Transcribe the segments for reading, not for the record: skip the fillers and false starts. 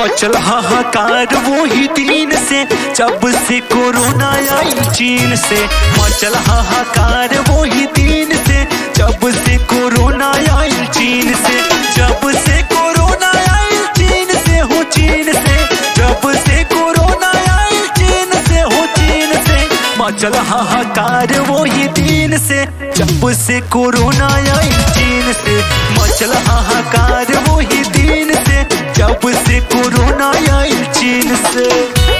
मचल हाहाकार वही दिन से जब से कोरोना आई चीन से। मचल हाहाकार वही दिन से जब से कोरोना आई चीन से। जब से कोरोना आई चीन से हो चीन से। जब से कोरोना आई चीन से हो चीन से। मचल हाहाकार वही दिन से जब से कोरोना आई चीन से। मचल हाहाकार वही दिन से जब से कोरोना आई चीन से।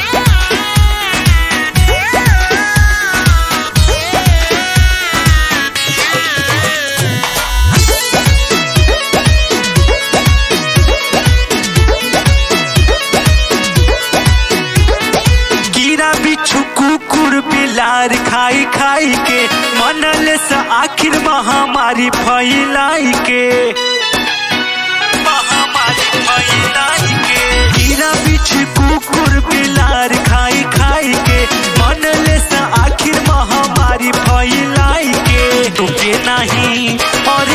कीड़ा बिच्छू कुकुर बिलार खाई खाई के मनल से आखिर महामारी फैलाई के। कीड़ा बिच्छू कुकुर बिलार खाई खाई के मनले से आखिर महामारी फैलाई के। रुके नहीं और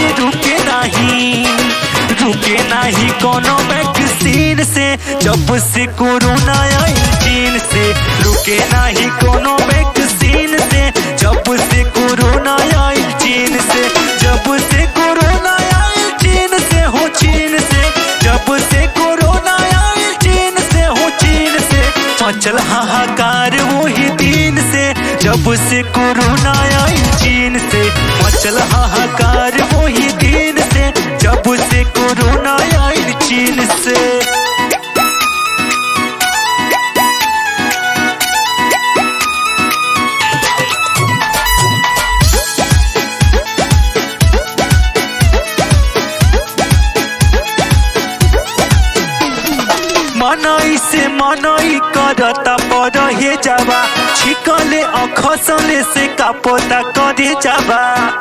रुके नहीं कोनो वैक्सीन से जब से कोरोना आई चीन से। रुके नहीं कोनो वैक्सीन से जब से कोरोना आई चीन से। जब से कोरोना आई चीन से हो चीन से। जब से कोरोना आई चीन से हो चीन से। मचल हाहाकार वही दिन से जब से कोरोना आई चीन से। मचल हाहाकार वही दिन से जब से कोरोना आई चीन से। मनाई से मनाई करता पर हे जावा छिकले अखसले से कापोता करे जावा।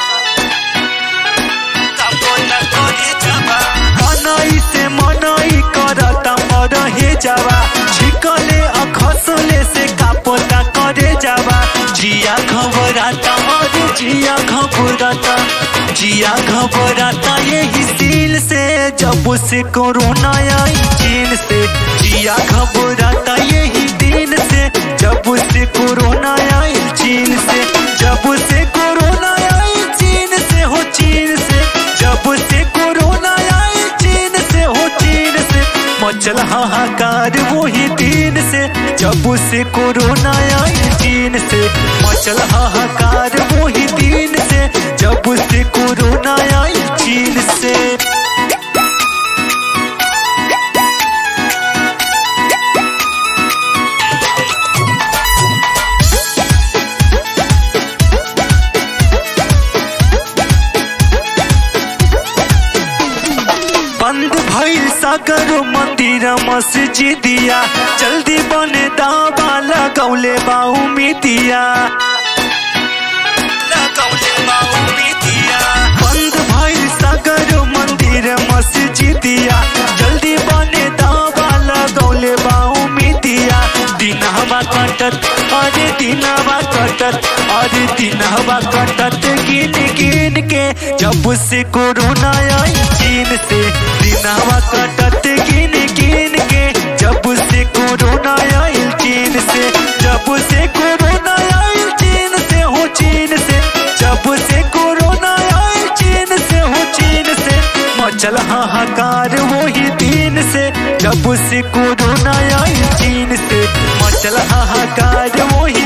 मनाई से मनाई करता पर हे जावा छिकले अखसले से कापोता करे जावा। जिया घबराता और जिया घबराता। जिया घबराता यही सील से जब से कोरोना आई चीन से। जिया घबराता यही दिन से जब से कोरोना आई चीन से। जब से कोरोना आई चीन से हो चीन से। जब से कोरोना आई चीन से हो चीन से। मचल हाहाकार वही दिन से जब से कोरोना आई चीन से। मचल हाहाकार वही दिन से जब से कोरोना आई चीन से। बंद भइल सागर मंदिर मस्जिदिया जल्दी बने दावा लगौले बाऊ मितिया। बंद भइल सागर मंदिर मस्जिदिया जल्दी बने दावा लगौले बाऊ मितिया। दिनवा कटत अरे दिनवा कटत अरे दिनवा कटत गिन गिन के जब से कोरोना आई चीन से। दिनवा कटत गिन गिन के जब से कोरोना आई चीन से। जब से कोरोना आई चीन से हो चीन से। जब से कोरोना आई चीन से हो चीन से। मचल हाहाकार वही दिन से जब से कोरोना आई चीन से। मचल हाहाकार वही